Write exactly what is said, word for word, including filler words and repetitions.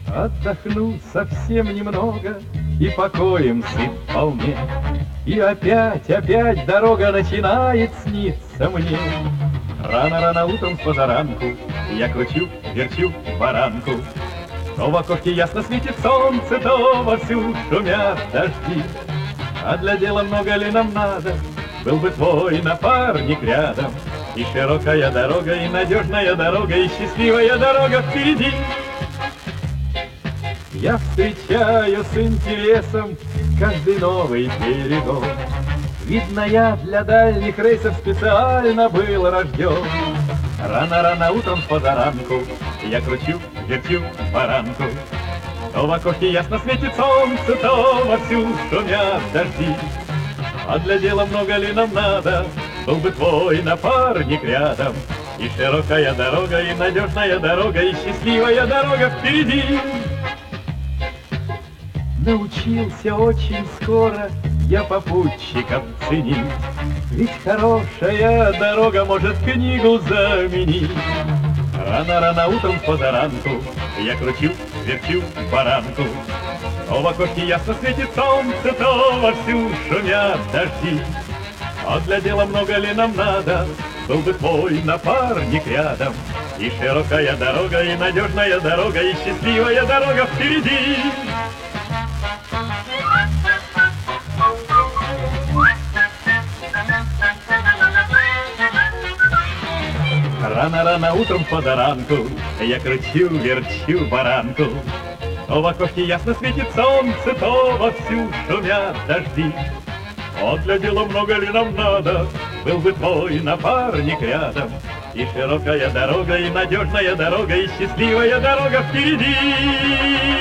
Отдохну совсем немного и покоем сыт вполне. И опять, опять дорога начинает сниться мне. Рано-рано утром с позаранку я кручу, верчу баранку. То в окошке ясно светит солнце, то вовсю шумят дожди. А для дела много ли нам надо? Был бы твой напарник рядом. И широкая дорога, и надежная дорога, и счастливая дорога впереди. Я встречаю с интересом каждый новый перегон. Видно, я для дальних рейсов специально был рожден. Рано-рано утром с позаранку я кручу, верчу баранку. То в окошке ясно светит солнце, то вовсю шумят дожди. А для дела много ли нам надо? Был бы твой напарник рядом. И широкая дорога, и надежная дорога, и счастливая дорога впереди. Научился очень скоро я попутчиков ценить, ведь хорошая дорога может книгу заменить. Рано-рано утром с позаранку я кручу, верчу баранку. То в окошке ясно светит солнце, то вовсю шумят дожди. А для дела много ли нам надо? Был бы твой напарник рядом. И широкая дорога, и надежная дорога, и счастливая дорога впереди. Рано-рано утром позаранку я кручу, верчу баранку. То в окошке ясно светит солнце, то вовсю шумят дожди. А для дела много ли нам надо? Был бы твой напарник рядом. И широкая дорога, и надежная дорога, и счастливая дорога впереди.